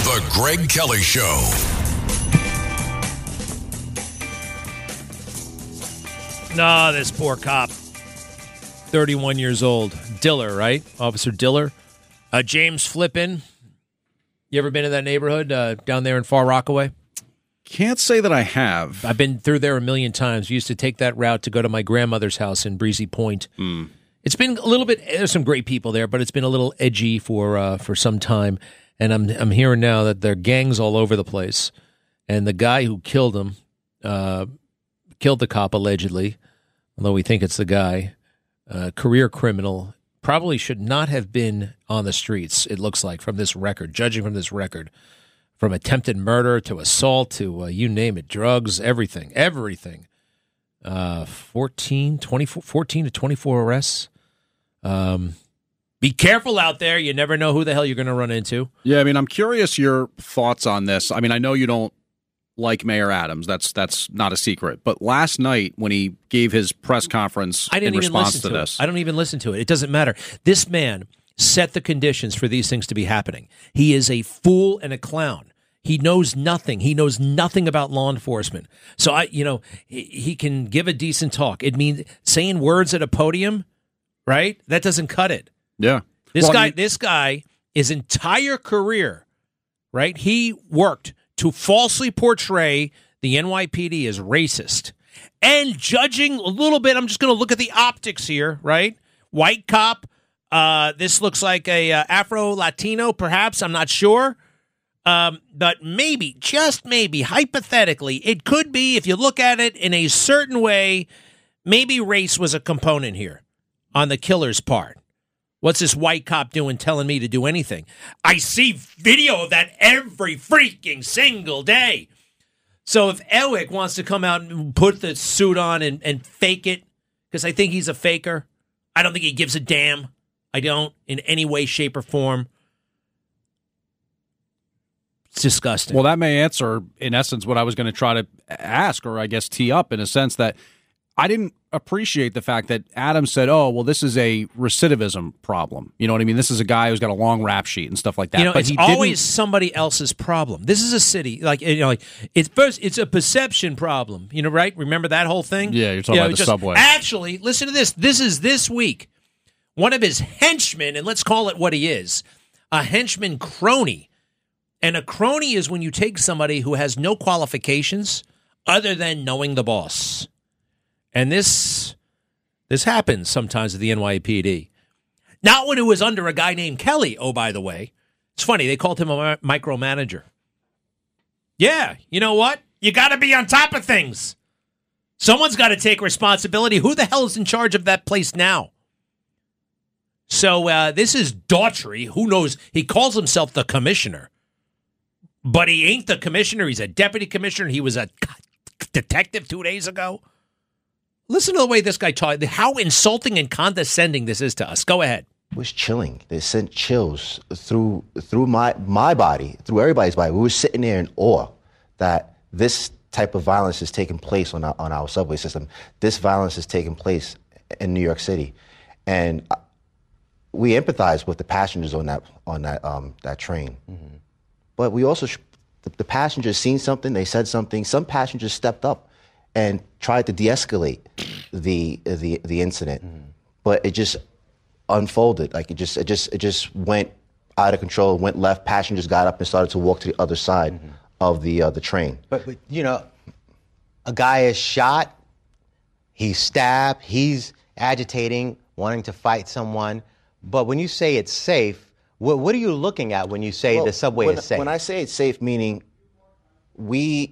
The Greg Kelly Show. Nah, this poor cop. 31 years old. Diller, right? Officer Diller. James Flippin. You ever been to that neighborhood down there in Far Rockaway? Can't say that I have. I've been through there a million times. We used to take that route to go to my grandmother's house in Breezy Point. It's been a little bit. There's some great people there, but it's been a little edgy for some time. And I'm hearing now that there are gangs all over the place. And the guy who killed him, killed the cop allegedly, although we think it's the guy, career criminal, probably should not have been on the streets. It looks like from this record, judging from this record. From attempted murder to assault to you name it, drugs, everything. 14 to 24 arrests. Be careful out there. You never know who the hell you're going to run into. Yeah, I mean, I'm curious your thoughts on this. I mean, I know you don't like Mayor Adams. That's not a secret. But last night when he gave his press conference in response to this. I don't even listen to it. It doesn't matter. This man set the conditions for these things to be happening. He is a fool and a clown. He knows nothing. He knows nothing about law enforcement. So he can give a decent talk. It means saying words at a podium, right? That doesn't cut it. Yeah. This guy, his entire career, right? He worked to falsely portray the NYPD as racist. And judging a little bit, I'm just going to look at the optics here, right? White cop. This looks like a Afro-Latino, perhaps. I'm not sure. But maybe, just maybe, hypothetically, it could be, if you look at it in a certain way, maybe race was a component here on the killer's part. What's this white cop doing telling me to do anything? I see video of that every freaking single day. So if Elwick wants to come out and put the suit on and fake it, because I think he's a faker, I don't think he gives a damn. I don't, in any way, shape, or form. It's disgusting. Well, that may answer, in essence, what I was going to try to ask, or I guess tee up, in a sense that I didn't appreciate the fact that Adams said, oh, well, this is a recidivism problem. You know what I mean? This is a guy who's got a long rap sheet and stuff like that. But it's always somebody else's problem. This is a city. It's a perception problem. Right? Remember that whole thing? Yeah, you're talking about the subway. Actually, listen to this. This is this week. One of his henchmen, and let's call it what he is, a henchman crony. And a crony is when you take somebody who has no qualifications other than knowing the boss. And this happens sometimes at the NYPD. Not when it was under a guy named Kelly, oh, by the way. It's funny, they called him a micromanager. Yeah, you know what? You got to be on top of things. Someone's got to take responsibility. Who the hell is in charge of that place now? So this is Daughtry. Who knows? He calls himself the commissioner. But he ain't the commissioner. He's a deputy commissioner. He was a detective 2 days ago. Listen to the way this guy talked. How insulting and condescending this is to us. Go ahead. It was chilling. They sent chills through my body, through everybody's body. We were sitting there in awe that this type of violence is taking place on our subway system. This violence is taking place in New York City, and we empathize with the passengers on that train. Mm-hmm. But we also, the passengers seen something, they said something. Some passengers stepped up and tried to de-escalate the incident, but it just unfolded. Like it just went out of control, went left. Passengers got up and started to walk to the other side of the train. But a guy is shot, he's stabbed, he's agitating, wanting to fight someone. But when you say it's safe, what are you looking at when you say the subway is safe? When I say it's safe, meaning we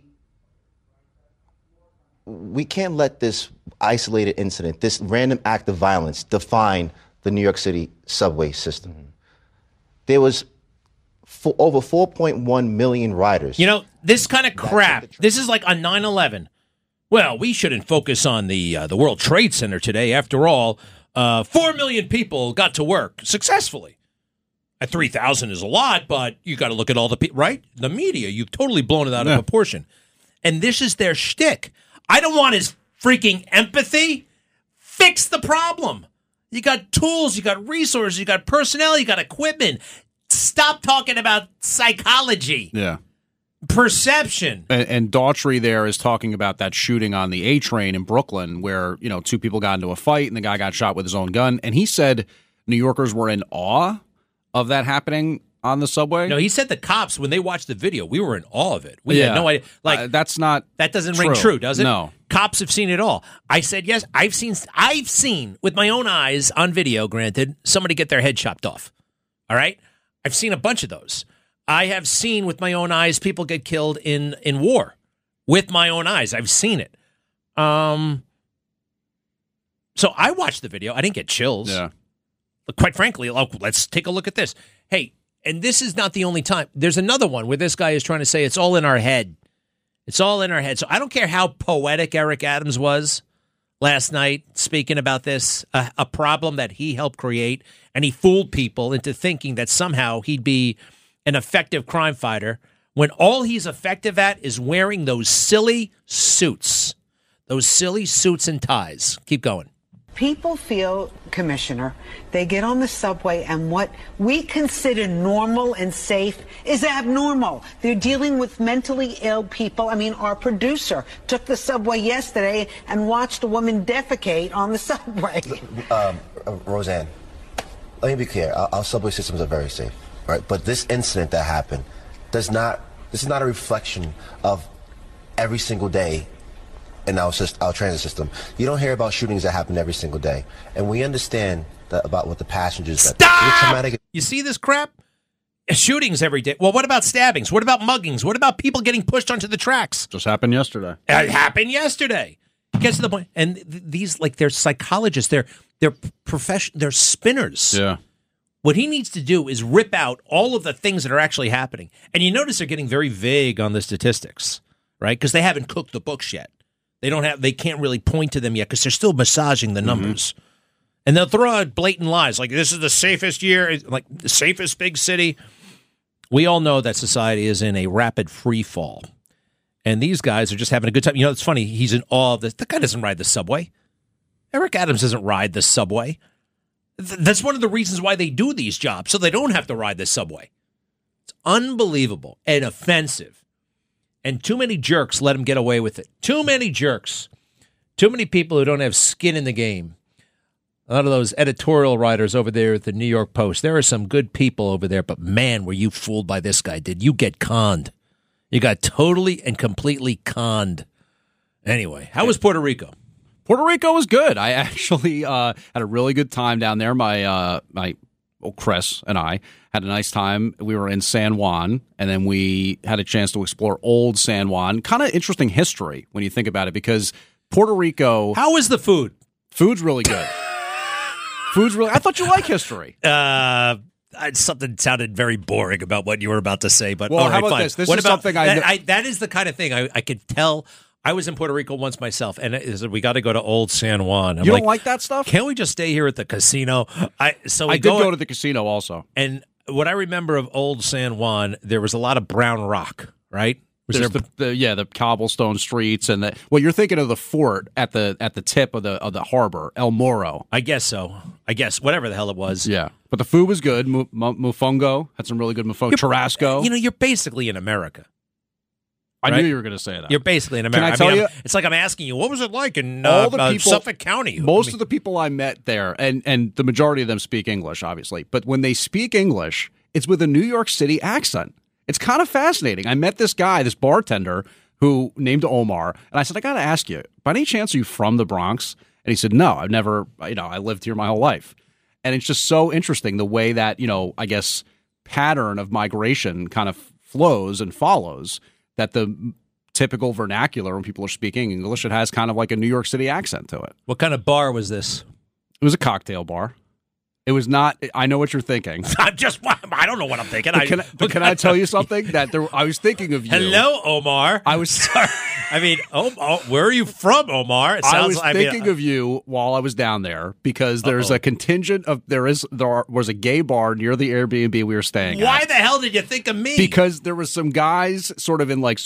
can't let this isolated incident, this random act of violence, define the New York City subway system. There was over 4.1 million riders. This kind of crap, this is like on 9/11. Well, we shouldn't focus on the World Trade Center today. After all, 4 million people got to work successfully. 3,000 is a lot, but you got to look at all the people, right? The media, you've totally blown it out of proportion. And this is their shtick. I don't want his freaking empathy. Fix the problem. You got tools, you got resources, you got personnel, you got equipment. Stop talking about psychology. Yeah. Perception. And Daughtry there is talking about that shooting on the A train in Brooklyn where, two people got into a fight and the guy got shot with his own gun. And he said New Yorkers were in awe of that happening on the subway. No, he said the cops, when they watched the video, we were in awe of it. We had no idea. That's not That doesn't ring true, does it? No. Cops have seen it all. I said, yes, I've seen with my own eyes on video, granted, somebody get their head chopped off. All right? I've seen a bunch of those. I have seen with my own eyes people get killed in war. With my own eyes. I've seen it. So I watched the video. I didn't get chills. Yeah. But quite frankly, let's take a look at this. Hey, and this is not the only time. There's another one where this guy is trying to say it's all in our head. It's all in our head. So I don't care how poetic Eric Adams was last night speaking about this, a problem that he helped create, and he fooled people into thinking that somehow he'd be an effective crime fighter when all he's effective at is wearing those silly suits and ties. Keep going. People feel, Commissioner, they get on the subway and what we consider normal and safe is abnormal. They're dealing with mentally ill people. I mean, our producer took the subway yesterday and watched a woman defecate on the subway. Roseanne, let me be clear. Our subway systems are very safe, right? But this incident that happened this is not a reflection of every single day in our transit system. You don't hear about shootings that happen every single day. And we understand that about what the passengers... Stop! You see this crap? Shootings every day. Well, what about stabbings? What about muggings? What about people getting pushed onto the tracks? Just happened yesterday. It happened yesterday. Gets to the point. And these, they're psychologists. They're professional. They're spinners. Yeah. What he needs to do is rip out all of the things that are actually happening. And you notice they're getting very vague on the statistics, right? Because they haven't cooked the books yet. They can't really point to them yet because they're still massaging the numbers. Mm-hmm. And they'll throw out blatant lies like this is the safest year, like the safest big city. We all know that society is in a rapid free fall. And these guys are just having a good time. You know, it's funny. He's in awe of this. The guy doesn't ride the subway. Eric Adams doesn't ride the subway. That's one of the reasons why they do these jobs, so they don't have to ride the subway. It's unbelievable and offensive. And too many jerks let him get away with it. Too many jerks. Too many people who don't have skin in the game. A lot of those editorial writers over there at the New York Post. There are some good people over there, but man, were you fooled by this guy. Did you get conned? You got totally and completely conned. Anyway, how was Puerto Rico? Puerto Rico was good. I actually had a really good time down there. My Chris and I had a nice time. We were in San Juan, and then we had a chance to explore old San Juan. Kind of interesting history when you think about it, because Puerto Rico... How was the food? Food's really good. I thought you like history. Something sounded very boring about what you were about to say, but well, all right, how about fine. this? This what is about, something that is the kind of thing I could tell. I was in Puerto Rico once myself, and we got to go to Old San Juan. You don't like that stuff? Can't we just stay here at the casino? I did go to the casino also. And what I remember of Old San Juan, there was a lot of brown rock, right? There's the cobblestone streets and you're thinking of the fort at the tip of the harbor, El Morro. I guess so. Whatever the hell it was. Yeah, but the food was good. Mofongo had some really good mofongo. Churrasco. You know, you're basically in America. I right? knew you were going to say that. You're basically in America. Can I tell you? It's like I'm asking you, what was it like in Suffolk County? Most of the people I met there, and the majority of them speak English, obviously, but when they speak English, it's with a New York City accent. It's kind of fascinating. I met this guy, this bartender, who named Omar, and I said, I got to ask you, by any chance are you from the Bronx? And he said, no, I've never, I lived here my whole life. And it's just so interesting the way that, I guess, pattern of migration kind of flows and follows, that the typical vernacular when people are speaking English, it has kind of like a New York City accent to it. What kind of bar was this? It was a cocktail bar. It was not. I know what you're thinking. I don't know what I'm thinking. Can I tell you something? I was thinking of you. Hello, Omar. I was sorry. I mean, where are you from, Omar? I was thinking of you while I was down there because there's a contingent of there was a gay bar near the Airbnb we were staying at. Why the hell did you think of me? Because there was some guys sort of in like some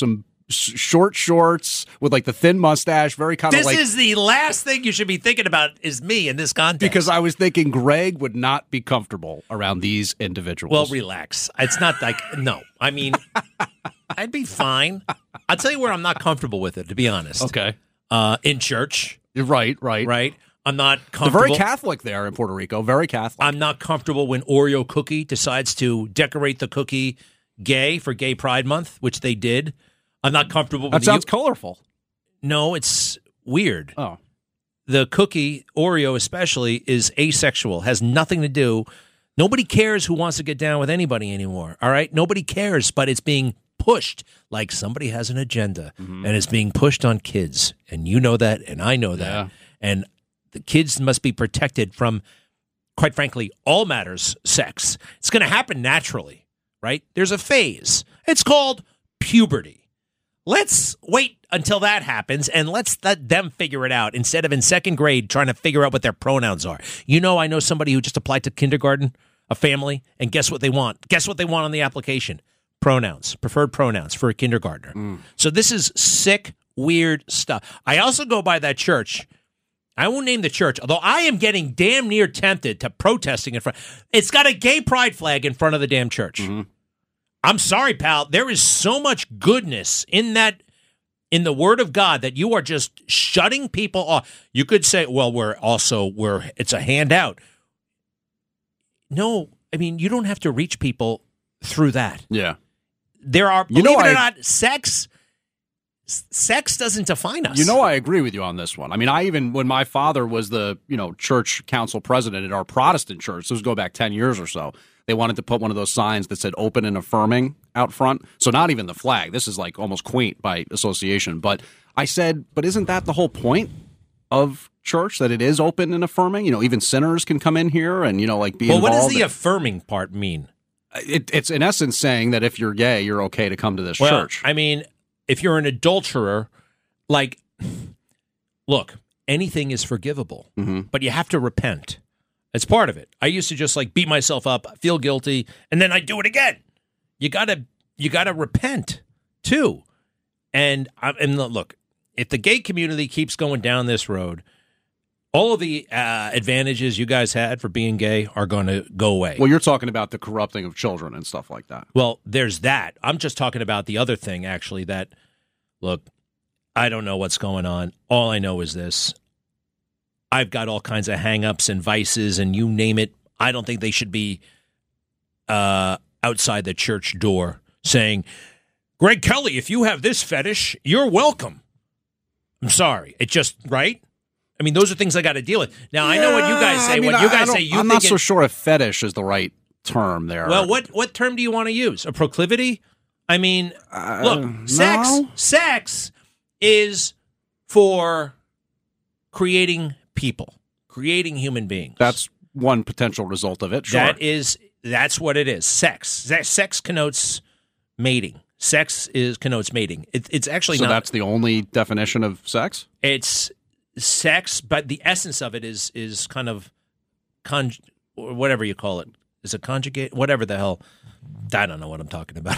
short shorts with like the thin mustache, very kind of This like. is the last thing you should be thinking about is me in this context. Because I was thinking Greg would not be comfortable around these individuals. Well, relax. It's not like, no. I mean, I'd be fine. I'll tell you where I'm not comfortable with it, to be honest. Okay. In church. You're right. Right? I'm not They're comfortable. very Catholic there in Puerto Rico. Very Catholic. I'm not comfortable when Oreo Cookie decides to decorate the cookie gay for Gay Pride Month, which they did. I'm not comfortable with That sounds colorful. No, it's weird. Oh. The cookie, Oreo especially, is asexual, has nothing to do. Nobody cares who wants to get down with anybody anymore, all right? Nobody cares, but it's being pushed like somebody has an agenda, and it's being pushed on kids. And you know that, and I know that. Yeah. And the kids must be protected from, quite frankly, all matters sex. It's going to happen naturally, right? There's a phase. It's called puberty. Let's wait until that happens and let's let them figure it out instead of in second grade trying to figure out what their pronouns are. You know, I know somebody who just applied to kindergarten, a family, and guess what they want? Guess what they want on the application? Pronouns, preferred pronouns for a kindergartner. So this is sick, weird stuff. I also go by that church. I won't name the church, although I am getting damn near tempted to protesting in front. It's got a gay pride flag in front of the damn church. I'm sorry, pal. There is so much goodness in the Word of God that you are just shutting people off. You could say, well, it's a handout. No, I mean, you don't have to reach people through that. Yeah. There are, believe it or not, sex doesn't define us. You know, I agree with you on this one. I mean, when my father was the, church council president at our Protestant church, this go back 10 years or so, they wanted to put one of those signs that said open and affirming out front. So not even the flag. This is like almost quaint by association. But I said, but isn't that the whole point of church, that it is open and affirming? Even sinners can come in here and, like be involved. Well, what does the affirming part mean? It's in essence saying that if you're gay, you're okay to come to this church. I mean, if you're an adulterer, look, anything is forgivable, but you have to repent. It's part of it. I used to just beat myself up, feel guilty, and then I do it again. You gotta repent too. And look, if the gay community keeps going down this road, all of the advantages you guys had for being gay are going to go away. Well, you're talking about the corrupting of children and stuff like that. Well, there's that. I'm just talking about the other thing, actually, that, look, I don't know what's going on. All I know is this. I've got all kinds of hang-ups and vices, and you name it. I don't think they should be outside the church door saying, Greg Kelly, if you have this fetish, you're welcome. I'm sorry. It just, right? I mean, those are things I got to deal with. Now, I know what you guys say. I'm not so sure if fetish is the right term there. Well, what term do you want to use? A proclivity? I mean, look, sex is for creating people, creating human beings. That's one potential result of it. Sure. That's what it is. Sex connotes mating. Sex connotes mating. It's actually so not. That's the only definition of sex? It's sex, but the essence of it is kind of whatever you call it. Is it conjugate? Whatever the hell. I don't know what I'm talking about.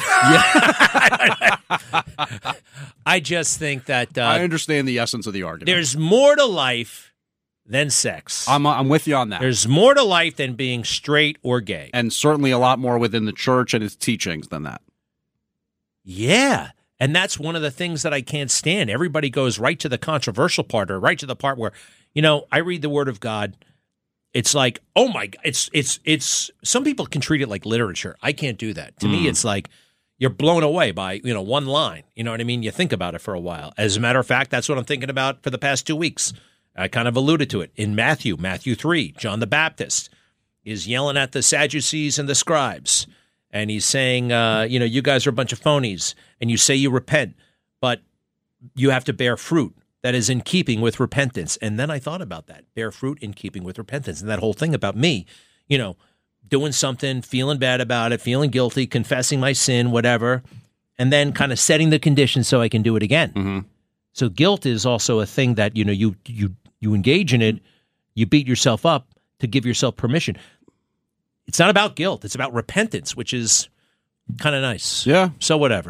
I just think that I understand the essence of the argument. There's more to life than sex. I'm with you on that. There's more to life than being straight or gay. And certainly a lot more within the church and its teachings than that. Yeah. And that's one of the things that I can't stand. Everybody goes right to the controversial part or right to the part where, I read the Word of God. It's like, oh my God, it's some people can treat it like literature. I can't do that. To me, it's like you're blown away by, one line. You know what I mean? You think about it for a while. As a matter of fact, that's what I'm thinking about for the past 2 weeks. I kind of alluded to it in Matthew 3, John the Baptist is yelling at the Sadducees and the scribes. And he's saying, you guys are a bunch of phonies, and you say you repent, but you have to bear fruit that is in keeping with repentance. And then I thought about that, bear fruit in keeping with repentance. And that whole thing about me, doing something, feeling bad about it, feeling guilty, confessing my sin, whatever, and then kind of setting the conditions so I can do it again. Mm-hmm. So guilt is also a thing that, you engage in it, you beat yourself up to give yourself permission. It's not about guilt. It's about repentance, which is kind of nice. Yeah. So whatever.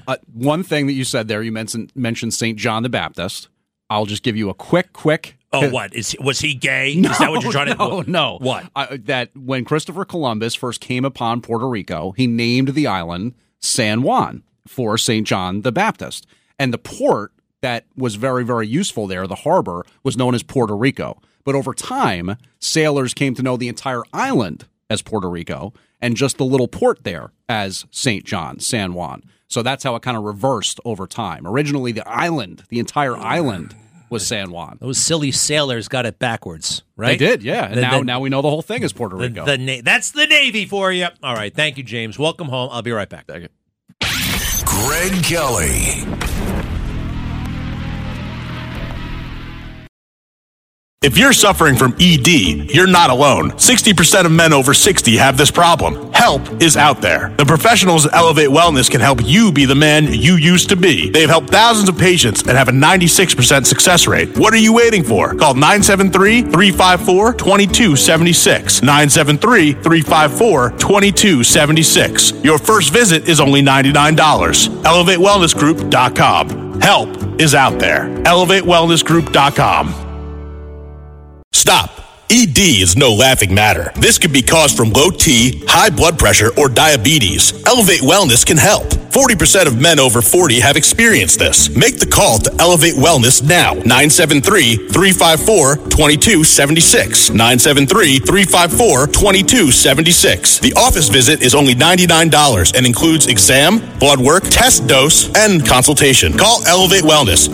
One thing that you said there, you mentioned St. John the Baptist. I'll just give you a quick. Oh, what? Was he gay? Is that what you're trying to... No. What? That when Christopher Columbus first came upon Puerto Rico, he named the island San Juan for St. John the Baptist. And the port that was very, very useful there, the harbor, was known as Puerto Rico. But over time, sailors came to know the entire island as Puerto Rico and just the little port there as St. John, San Juan. So that's how it kind of reversed over time. Originally, the entire island was San Juan. Those silly sailors got it backwards, right? They did, yeah. And now we know the whole thing is Puerto Rico. That's the Navy for you. All right. Thank you, James. Welcome home. I'll be right back. Thank you. Greg Kelly. If you're suffering from ED, you're not alone. 60% of men over 60 have this problem. Help is out there. The professionals at Elevate Wellness can help you be the man you used to be. They've helped thousands of patients and have a 96% success rate. What are you waiting for? Call 973-354-2276. 973-354-2276. Your first visit is only $99. ElevateWellnessGroup.com. Help is out there. ElevateWellnessGroup.com. Stop. ED is no laughing matter. This could be caused from low T, high blood pressure, or diabetes. Elevate Wellness can help. 40% of men over 40 have experienced this. Make the call to Elevate Wellness now. 973-354-2276. 973-354-2276. The office visit is only $99 and includes exam, blood work, test dose, and consultation. Call Elevate Wellness.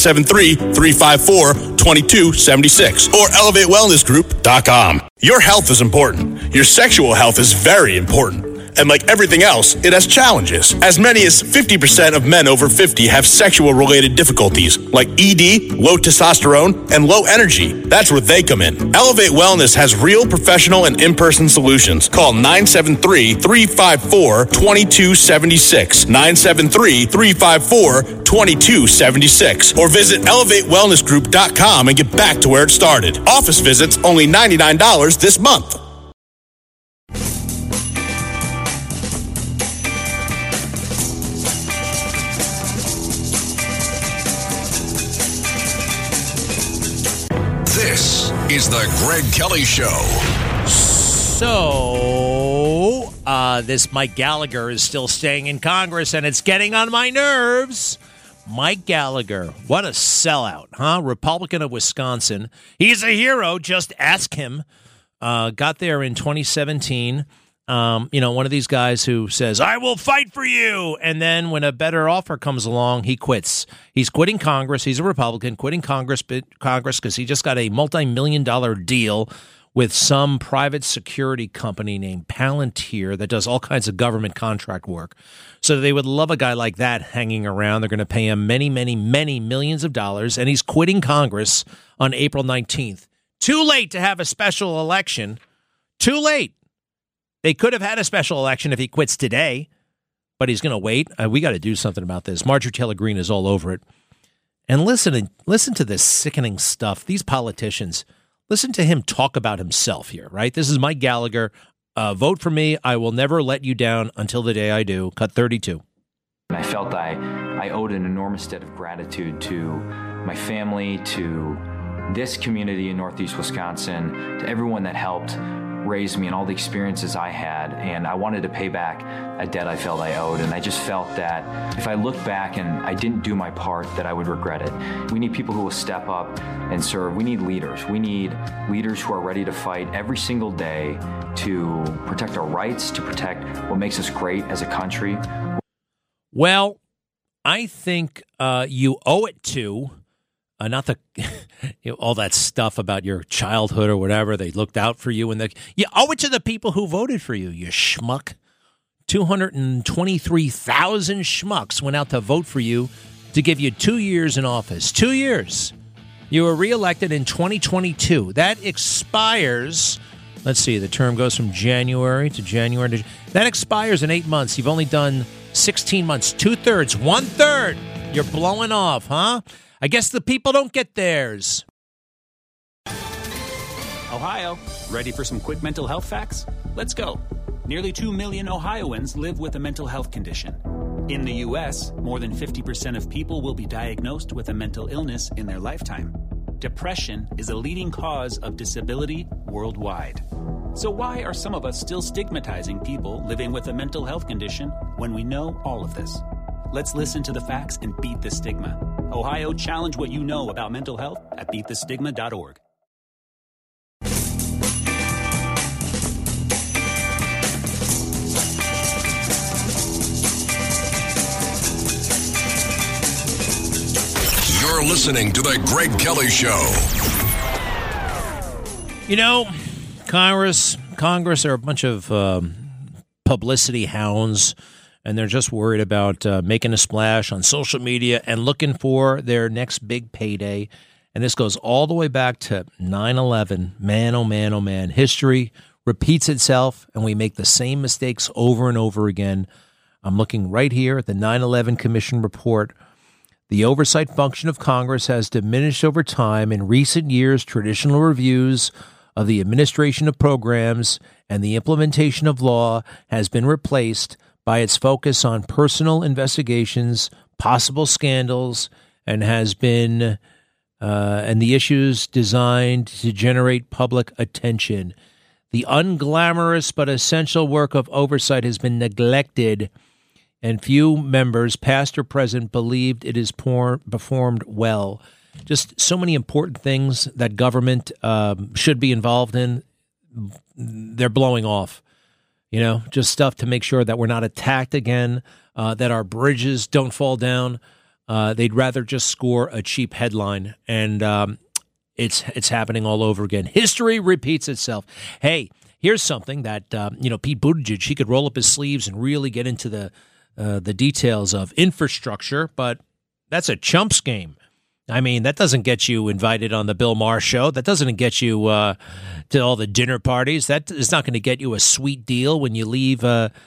973-354-2276 or ElevateWellnessGroup.com. Your health is important. Your sexual health is very important. And like everything else, it has challenges. As many as 50% of men over 50 have sexual-related difficulties, like ED, low testosterone, and low energy. That's where they come in. Elevate Wellness has real professional and in-person solutions. Call 973-354-2276. 973-354-2276. Or visit ElevateWellnessGroup.com and get back to where it started. Office visits only $99 this month. This is the Greg Kelly Show. So, this Mike Gallagher is still staying in Congress, and it's getting on my nerves. Mike Gallagher, what a sellout, huh? Republican of Wisconsin. He's a hero. Just ask him. Got there in 2017. One of these guys who says, I will fight for you. And then when a better offer comes along, he quits. He's quitting Congress. He's a Republican, quitting Congress because he just got a multi-million-dollar deal with some private security company named Palantir that does all kinds of government contract work. So they would love a guy like that hanging around. They're going to pay him many, many, many millions of dollars. And he's quitting Congress on April 19th. Too late to have a special election. Too late. They could have had a special election if he quits today, but he's going to wait. We got to do something about this. Marjorie Taylor Greene is all over it. And listen to this sickening stuff. These politicians, listen to him talk about himself here, right? This is Mike Gallagher. Vote for me. I will never let you down until the day I do. Cut 32. I felt I owed an enormous debt of gratitude to my family, to this community in Northeast Wisconsin, to everyone that helped raise me and all the experiences I had, and I wanted to pay back a debt I felt I owed. And I just felt that if I looked back and I didn't do my part, that I would regret it. We need people who will step up and serve. We need leaders. We need leaders who are ready to fight every single day to protect our rights, to protect what makes us great as a country. Well, I think you owe it to not the all that stuff about your childhood or whatever. They looked out for you, and you owe it to the people who voted for you. You schmuck. 223,000 schmucks went out to vote for you to give you 2 years in office. 2 years. You were reelected in 2022. That expires. Let's see. The term goes from January to January. That expires in 8 months. You've only done 16 months. 2/3. 1/3. You're blowing off, huh? I guess the people don't get theirs. Ohio, ready for some quick mental health facts? Let's go. Nearly 2 million Ohioans live with a mental health condition. In the U.S., more than 50% of people will be diagnosed with a mental illness in their lifetime. Depression is a leading cause of disability worldwide. So why are some of us still stigmatizing people living with a mental health condition when we know all of this? Let's listen to the facts and beat the stigma. Ohio, challenge what you know about mental health at beatthestigma.org. You're listening to The Greg Kelly Show. You know, Congress are a bunch of publicity hounds, and they're just worried about making a splash on social media and looking for their next big payday. And this goes all the way back to 9/11. Man, oh man, oh man. History repeats itself, and we make the same mistakes over and over again. I'm looking right here at the 9/11 Commission report. The oversight function of Congress has diminished over time. In recent years, traditional reviews of the administration of programs and the implementation of law has been replaced by its focus on personal investigations, possible scandals, and has been and the issues designed to generate public attention. The unglamorous but essential work of oversight has been neglected, and few members, past or present, believed it is performed well. Just so many important things that government should be involved in, they're blowing off. You know, just stuff to make sure that we're not attacked again, that our bridges don't fall down. They'd rather just score a cheap headline, and it's happening all over again. History repeats itself. Hey, here's something that Pete Buttigieg, he could roll up his sleeves and really get into the details of infrastructure, but that's a chumps game. I mean, that doesn't get you invited on the Bill Maher show. That doesn't get you to all the dinner parties. That is not going to get you a sweet deal when you leave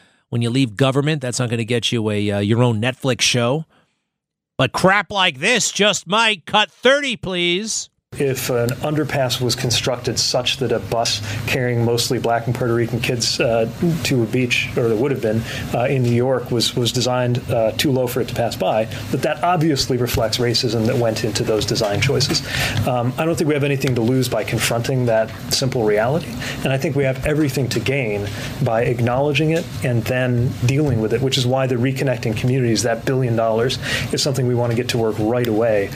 government. That's not going to get you your own Netflix show. But crap like this just might. Cut 30, please. If an underpass was constructed such that a bus carrying mostly black and Puerto Rican kids to a beach, or there would have been, in New York was designed too low for it to pass by, that obviously reflects racism that went into those design choices. I don't think we have anything to lose by confronting that simple reality, and I think we have everything to gain by acknowledging it and then dealing with it, which is why the Reconnecting Communities, that $1 billion, is something we want to get to work right away.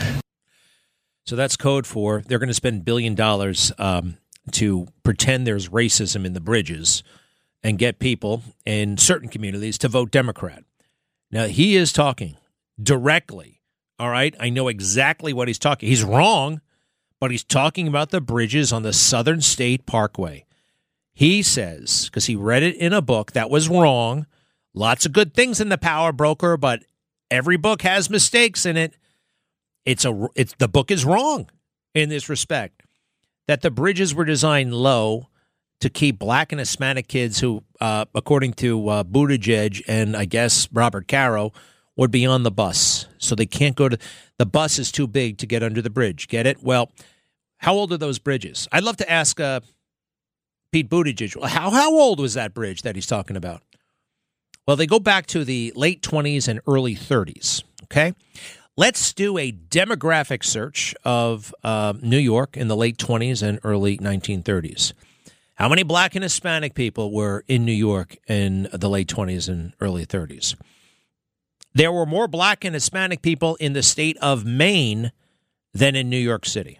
So that's code for they're going to spend $1 billion to pretend there's racism in the bridges and get people in certain communities to vote Democrat. Now, he is talking directly, all right? I know exactly what he's talking. He's wrong, but he's talking about the bridges on the Southern State Parkway. He says, because he read it in a book that was wrong, lots of good things in The Power Broker, but every book has mistakes in it. The book is wrong in this respect, that the bridges were designed low to keep black and Hispanic kids who, according to Buttigieg and I guess Robert Caro, would be on the bus. So they can't go to the bus is too big to get under the bridge. Get it? Well, how old are those bridges? I'd love to ask Pete Buttigieg, how old was that bridge that he's talking about? Well, they go back to the late 20s and early 30s. Okay. Let's do a demographic search of New York in the late 20s and early 1930s. How many black and Hispanic people were in New York in the late 20s and early 30s? There were more black and Hispanic people in the state of Maine than in New York City.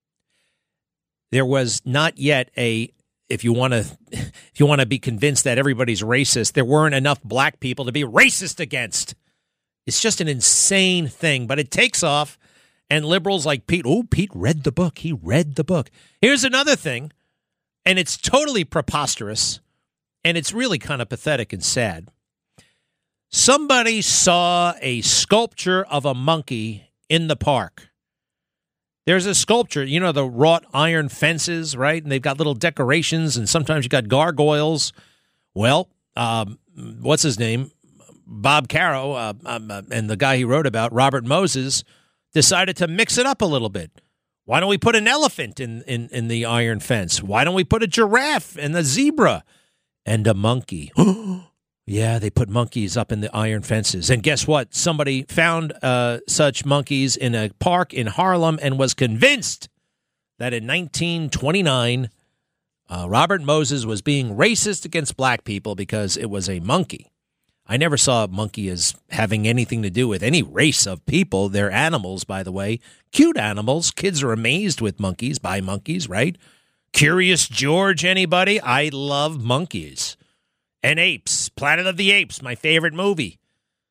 There was not yet if you want to be convinced that everybody's racist, there weren't enough black people to be racist against. It's just an insane thing, but it takes off, and liberals like Pete read the book. He read the book. Here's another thing, and it's totally preposterous, and it's really kind of pathetic and sad. Somebody saw a sculpture of a monkey in the park. There's a sculpture, the wrought iron fences, right? And they've got little decorations, and sometimes you got gargoyles. Well, what's his name? Bob Caro and the guy he wrote about, Robert Moses, decided to mix it up a little bit. Why don't we put an elephant in the iron fence? Why don't we put a giraffe and a zebra and a monkey? Yeah, they put monkeys up in the iron fences. And guess what? Somebody found such monkeys in a park in Harlem and was convinced that in 1929, Robert Moses was being racist against black people because it was a monkey. I never saw a monkey as having anything to do with any race of people. They're animals, by the way. Cute animals. Kids are amazed with monkeys, by monkeys, right? Curious George, anybody? I love monkeys. And apes. Planet of the Apes, my favorite movie.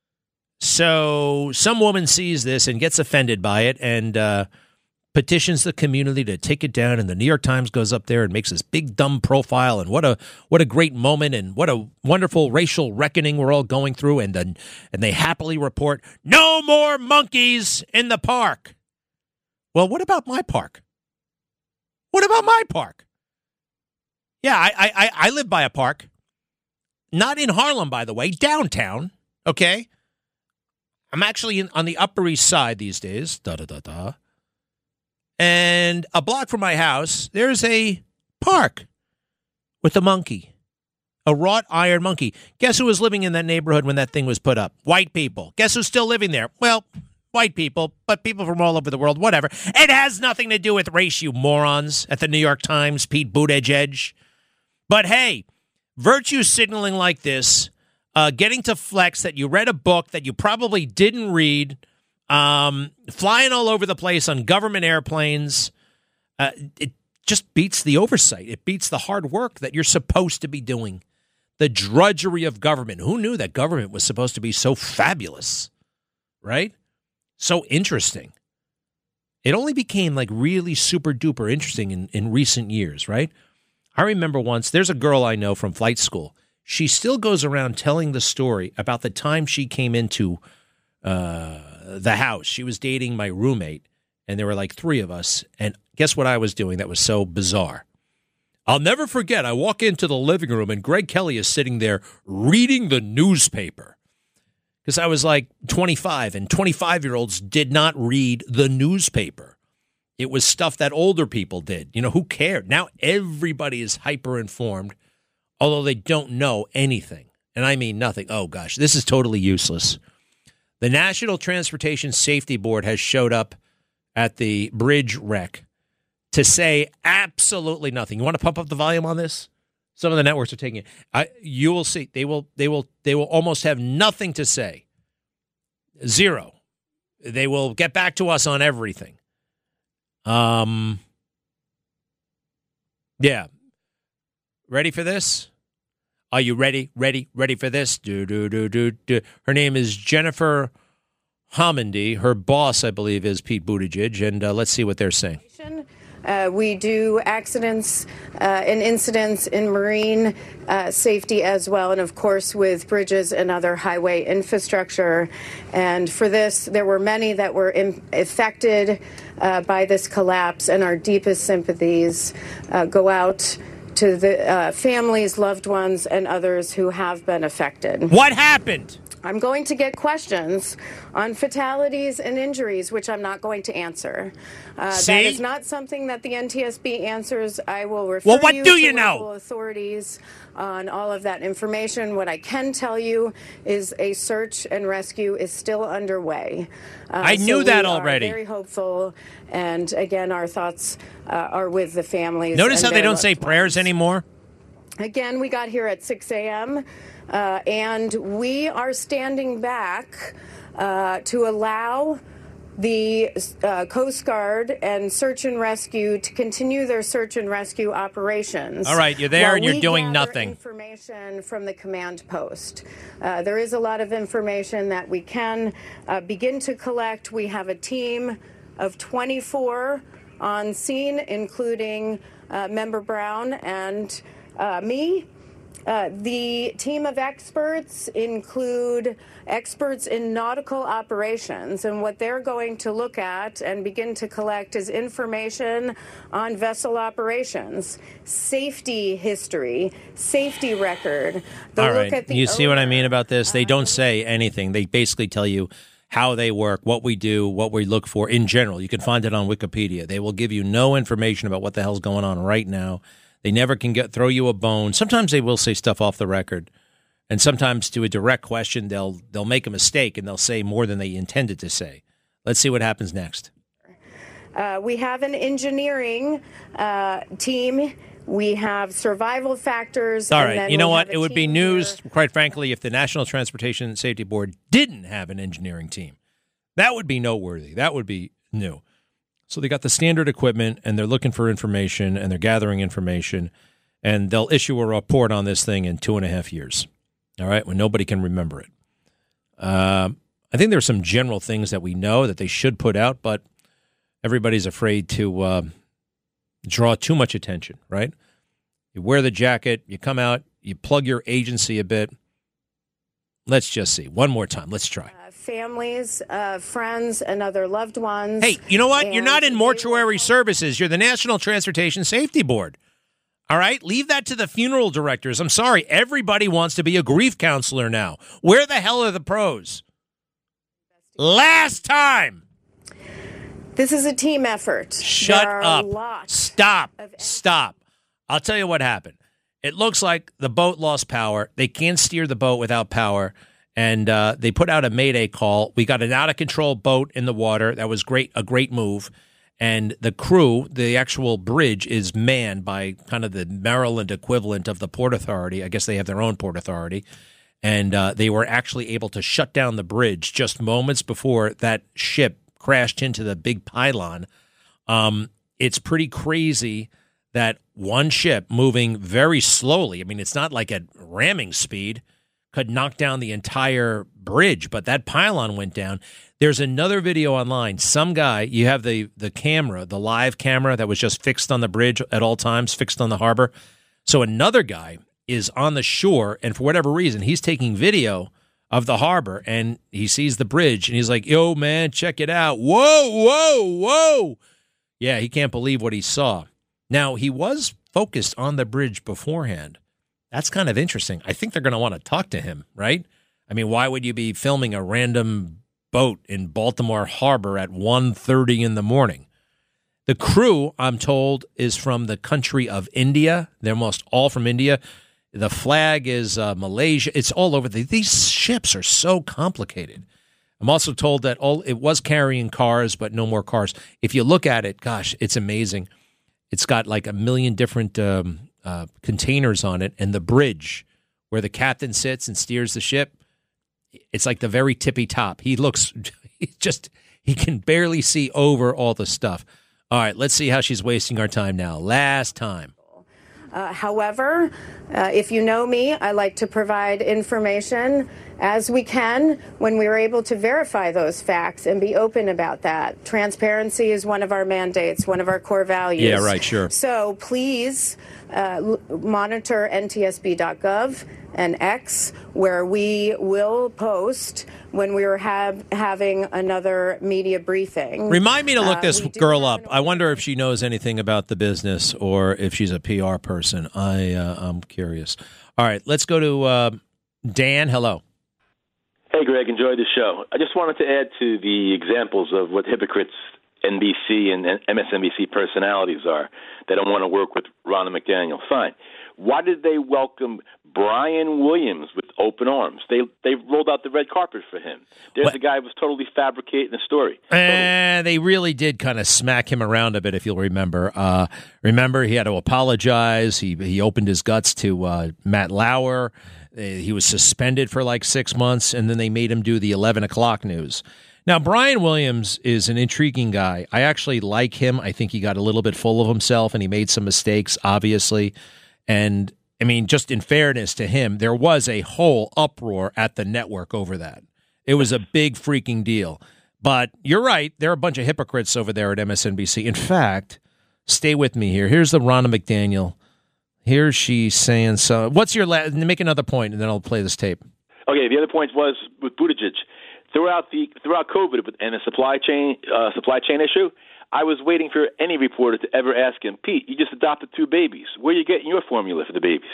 So some woman sees this and gets offended by it and petitions the community to take it down, and the New York Times goes up there and makes this big dumb profile, and what a great moment, and what a wonderful racial reckoning we're all going through, and they happily report, no more monkeys in the park. Well, what about my park? What about my park? Yeah, I live by a park. Not in Harlem, by the way, downtown, okay? I'm actually on the Upper East Side these days, and a block from my house, there's a park with a monkey, a wrought iron monkey. Guess who was living in that neighborhood when that thing was put up? White people. Guess who's still living there? Well, white people, but people from all over the world, whatever. It has nothing to do with race, you morons, at the New York Times, Pete Buttigieg. But hey, virtue signaling like this, getting to flex that you read a book that you probably didn't read, flying all over the place on government airplanes, it just beats the oversight. It beats the hard work that you're supposed to be doing. The drudgery of government. Who knew that government was supposed to be so fabulous, right? So interesting. It only became like really super duper interesting in recent years, right? I remember once, there's a girl I know from flight school. She still goes around telling the story about the time she came into the house. She was dating my roommate, and there were like three of us. And guess what I was doing that was so bizarre? I'll never forget, I walk into the living room, and Greg Kelly is sitting there reading the newspaper. Because I was like 25, and 25-year-olds did not read the newspaper. It was stuff that older people did. You know, who cared? Now everybody is hyper-informed, although they don't know anything. And I mean nothing. Oh, gosh, this is totally useless. The National Transportation Safety Board has showed up at the bridge wreck to say absolutely nothing. You want to pump up the volume on this? Some of the networks are taking it. You will see. They will almost have nothing to say. Zero. They will get back to us on everything. Yeah. Ready for this? Are you ready? Ready for this? Her name is Jennifer Homendy. Her boss, I believe, is Pete Buttigieg. And let's see what they're saying. We do accidents and incidents in marine safety as well, and of course with bridges and other highway infrastructure. And for this, there were many that were affected by this collapse, and our deepest sympathies go out to the families, loved ones, and others who have been affected. What happened? I'm going to get questions on fatalities and injuries, which I'm not going to answer. That is not something that the NTSB answers. I will refer you to local authorities on all of that information. What I can tell you is a search and rescue is still underway. I knew that already. We are very hopeful, and again, our thoughts are with the families. Notice how they don't say prayers anymore? Again, we got here at 6 a.m., and we are standing back to allow the Coast Guard and Search and Rescue to continue their search and rescue operations. All right, you're there and you're doing nothing. Information from the command post. There is a lot of information that we can begin to collect. We have a team of 24 on scene, including Member Brown and me. The team of experts include experts in nautical operations, and what they're going to look at and begin to collect is information on vessel operations, safety history, safety record. All right, you see what I mean about this? They don't say anything. They basically tell you how they work, what we do, what we look for in general. You can find it on Wikipedia. They will give you no information about what the hell's going on right now. They never can throw you a bone. Sometimes they will say stuff off the record. And sometimes to a direct question, they'll make a mistake and they'll say more than they intended to say. Let's see what happens next. We have an engineering team. We have survival factors. All and right. then You know we what? have a It would be team news, here. quite frankly, if the National Transportation Safety Board didn't have an engineering team. That would be noteworthy. That would be new. So they got the standard equipment, and they're looking for information, and they're gathering information, and they'll issue a report on this thing in 2.5 years. All right, when nobody can remember it. I think there's some general things that we know that they should put out, but everybody's afraid to draw too much attention, right? You wear the jacket, you come out, you plug your agency a bit. Let's just see. One more time. Let's try. Families, friends, and other loved ones. Hey, you know what? You're not in And mortuary services. You're the National Transportation Safety Board. All right? Leave that to the funeral directors. I'm sorry. Everybody wants to be a grief counselor now. Where the hell are the pros? Last time. This is a team effort. Shut There are up. lots Stop. of- Stop. I'll tell you what happened. It looks like the boat lost power. They can't steer the boat without power. And they put out a mayday call. We got an out-of-control boat in the water. That was great, a great move. And the crew, the actual bridge, is manned by kind of the Maryland equivalent of the Port Authority. I guess they have their own Port Authority. And they were actually able to shut down the bridge just moments before that ship crashed into the big pylon. It's pretty crazy that one ship moving very slowly, I mean, it's not like at ramming speed, could knock down the entire bridge, but that pylon went down. There's another video online. Some guy, you have the camera, the live camera that was just fixed on the bridge at all times, fixed on the harbor. So another guy is on the shore, and for whatever reason, he's taking video of the harbor, and he sees the bridge, and he's like, yo, man, check it out. Whoa, whoa, whoa. Yeah, he can't believe what he saw. Now, he was focused on the bridge beforehand. That's kind of interesting. I think they're going to want to talk to him, right? I mean, why would you be filming a random boat in Baltimore Harbor at 1:30 in the morning? The crew, I'm told, is from the country of India. They're almost all from India. The flag is Malaysia. It's all over. These ships are so complicated. I'm also told that it was carrying cars, but no more cars. If you look at it, gosh, it's amazing. It's got like 1 million different containers on it, and the bridge where the captain sits and steers the ship, it's like the very tippy top. He can barely see over all the stuff. All right, let's see how she's wasting our time now. Last time. However, if you know me, I like to provide information as we can when we are able to verify those facts and be open about that. Transparency is one of our mandates, one of our core values. Yeah, right, sure. So please monitor ntsb.gov and X, where we will post when we are having another media briefing. Remind me to look this girl up. I wonder if she knows anything about the business or if she's a PR person. I'm curious. All right, let's go to Dan. Hello. Hey, Greg, enjoyed the show. I just wanted to add to the examples of what hypocrites NBC and MSNBC personalities are. They don't want to work with Ronna McDaniel. Fine. Why did they welcome Brian Williams with open arms? They rolled out the red carpet for him. There's a guy who was totally fabricating the story. They really did kind of smack him around a bit, if you'll remember. Remember, he had to apologize. He opened his guts to Matt Lauer. He was suspended for like 6 months, and then they made him do the 11 o'clock news. Now, Brian Williams is an intriguing guy. I actually like him. I think he got a little bit full of himself, and he made some mistakes, obviously. And, I mean, just in fairness to him, there was a whole uproar at the network over that. It was a big freaking deal. But you're right. There are a bunch of hypocrites over there at MSNBC. In fact, stay with me here. Here's the Ronna McDaniel. Here she's saying so. What's your make another point, and then I'll play this tape. Okay, the other point was with Buttigieg. Throughout COVID and the supply chain issue, I was waiting for any reporter to ever ask him, Pete, you just adopted 2 babies. Where are you getting your formula for the babies?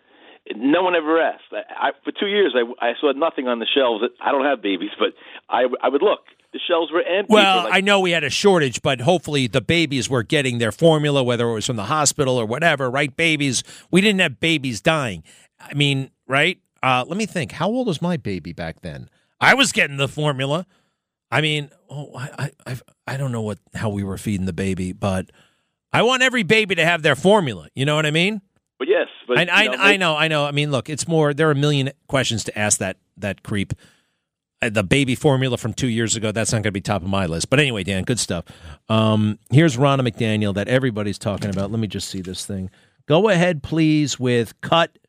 No one ever asked. For 2 years, I saw nothing on the shelves. I don't have babies, but I would look. The shelves were empty. Well, I know we had a shortage, but hopefully the babies were getting their formula, whether it was from the hospital or whatever, right? Babies. We didn't have babies dying. I mean, right? Let me think. How old was my baby back then? I was getting the formula. I mean, I don't know how we were feeding the baby, but I want every baby to have their formula. You know what I mean? But yes, but I know. I mean, look, it's more. There are a million questions to ask that creep. The baby formula from 2 years ago, that's not going to be top of my list. But anyway, Dan, good stuff. Here's Ronna McDaniel that everybody's talking about. Let me just see this thing. Go ahead, please, with cut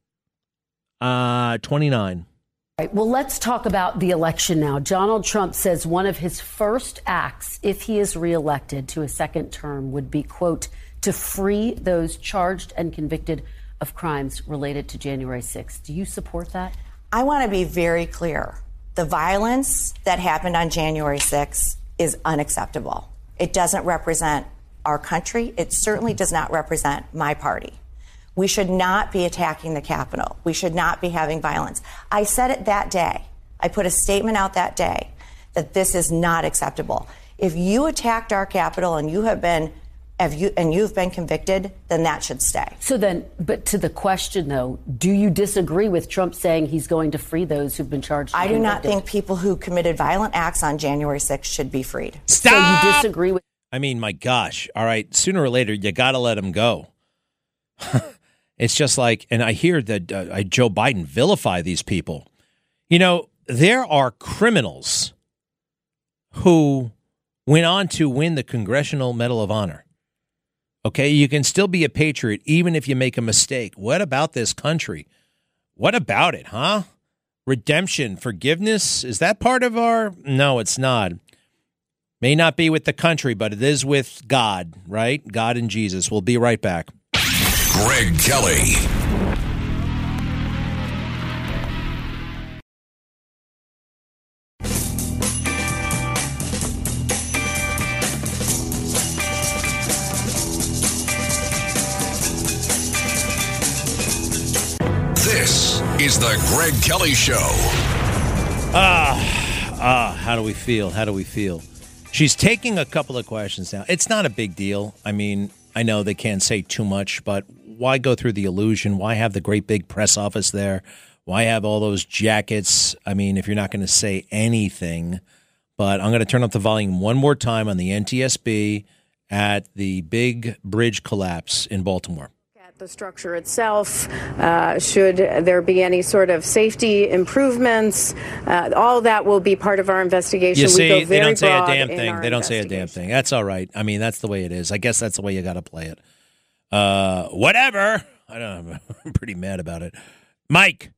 29. Right, well, let's talk about the election now. Donald Trump says one of his first acts, if he is reelected to a second term, would be, quote, to free those charged and convicted of crimes related to January 6th. Do you support that? I want to be very clear. The violence that happened on January 6th is unacceptable. It doesn't represent our country. It certainly does not represent my party. We should not be attacking the Capitol. We should not be having violence. I said it that day. I put a statement out that day that this is not acceptable. If you attacked our Capitol and you've been convicted, then that should stay. So then, but to the question, though, do you disagree with Trump saying he's going to free those who've been charged? I do not think people who committed violent acts on January 6th should be freed. Stop! So you disagree with? I mean, my gosh. All right. Sooner or later, you got to let him go. It's just like, and I hear that Joe Biden vilify these people. You know, there are criminals who went on to win the Congressional Medal of Honor. Okay, you can still be a patriot even if you make a mistake. What about this country? What about it, huh? Redemption, forgiveness, is that part of our? No, it's not. May not be with the country, but it is with God, right? God and Jesus. We'll be right back. Greg Kelly. This is the Greg Kelly Show. How do we feel? How do we feel? She's taking a couple of questions now. It's not a big deal. I mean, I know they can't say too much, but why go through the illusion? Why have the great big press office there? Why have all those jackets? I mean, if you're not going to say anything, but I'm going to turn up the volume one more time on the NTSB at the big bridge collapse in Baltimore. The structure itself, should there be any sort of safety improvements, all that will be part of our investigation. You see, we go very they don't say a broad damn in thing. our They don't say a damn thing. That's all right. I mean, that's the way it is. I guess that's the way you got to play it. Whatever. I don't know. I'm pretty mad about it. Mike.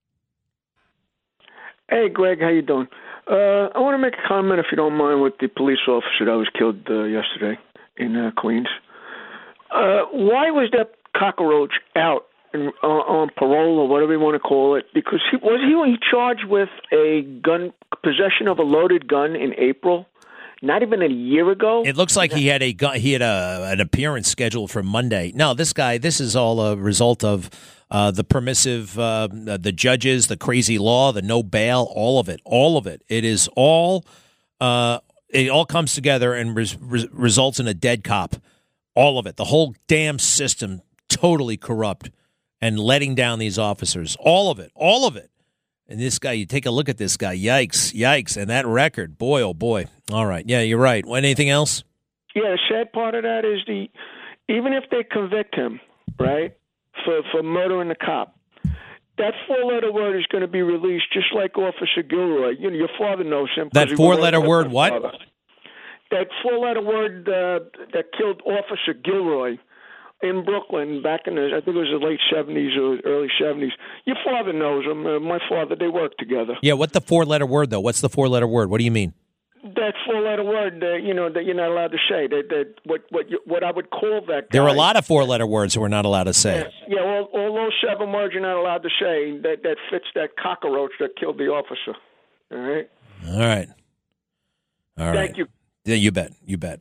Hey, Greg, how you doing? I want to make a comment, if you don't mind, with the police officer that was killed yesterday in Queens. Why was that cockroach out on parole or whatever you want to call it? Because was he charged with a gun, possession of a loaded gun in April? Not even a year ago. It looks like he had a gun. He had an appearance scheduled for Monday. No, this guy. This is all a result of the permissive, the judges, the crazy law, the no bail, all of it. All of it. It is all. It all comes together and results in a dead cop. All of it. The whole damn system. Totally corrupt and letting down these officers. All of it. All of it. And this guy, you take a look at this guy. Yikes. Yikes. And that record. Boy, oh boy. All right. Yeah, you're right. Anything else? Yeah, the sad part of that is even if they convict him, right, for murdering the cop, that four-letter word is going to be released just like Officer Gilroy. You know, your father knows him. That four-letter word what? That four-letter word that killed Officer Gilroy in Brooklyn back in I think it was the late 70s or early 70s. Your father knows him. My father, they worked together. Yeah, what's the four-letter word, though? What's the four-letter word? What do you mean? That four-letter word, that you're not allowed to say. What I would call that guy. There are a lot of four-letter words that we're not allowed to say. Yeah, all those 7 words you're not allowed to say, that fits that cockroach that killed the officer. All right? All right. Thank you. Yeah, you bet. You bet.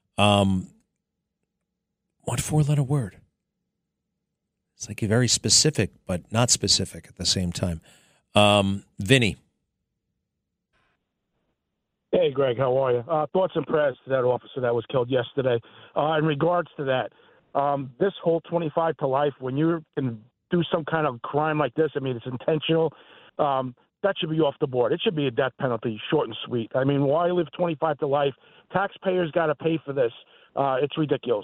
What four-letter word? It's like very specific, but not specific at the same time. Vinny. Hey, Greg, how are you? Thoughts and prayers to that officer that was killed yesterday. In regards to that, this whole 25 to life, when you're do some kind of crime like this, I mean, it's intentional. That should be off the board. It should be a death penalty, short and sweet. I mean, why live 25 to life? Taxpayers got to pay for this. It's ridiculous.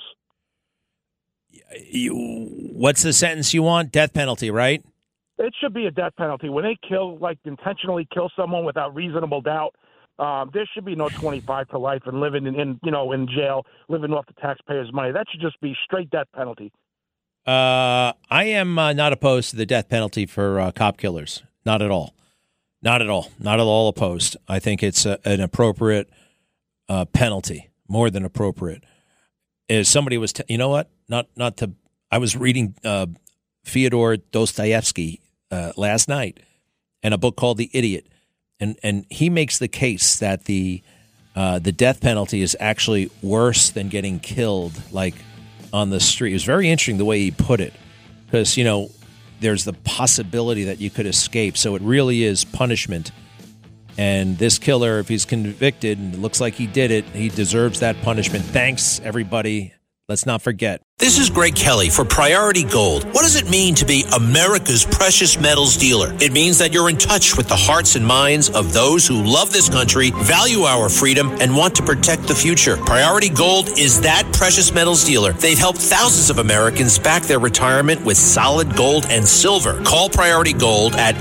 What's the sentence you want? Death penalty, right? It should be a death penalty. When they kill, like intentionally kill someone without reasonable doubt, there should be no 25 to life and living in jail, living off the taxpayers' money. That should just be straight death penalty. I am not opposed to the death penalty for cop killers. Not at all. Not at all. Not at all opposed. I think it's an appropriate penalty, more than appropriate. As somebody was, you know what? Not to. I was reading Fyodor Dostoevsky last night, and a book called The Idiot, and he makes the case that the death penalty is actually worse than getting killed, like on the street. It was very interesting the way he put it, because there's the possibility that you could escape. So it really is punishment. And this killer, if he's convicted, and it looks like he did it, he deserves that punishment. Thanks, everybody. Let's not forget. This is Greg Kelly for Priority Gold. What does it mean to be America's precious metals dealer? It means that you're in touch with the hearts and minds of those who love this country, value our freedom, and want to protect the future. Priority Gold is that precious metals dealer. They've helped thousands of Americans back their retirement with solid gold and silver. Call Priority Gold at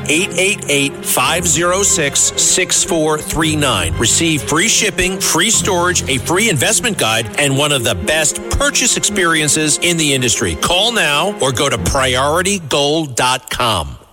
888-506-6439. Receive free shipping, free storage, a free investment guide, and one of the best purchase experiences in the industry. Call now or go to PriorityGold.com.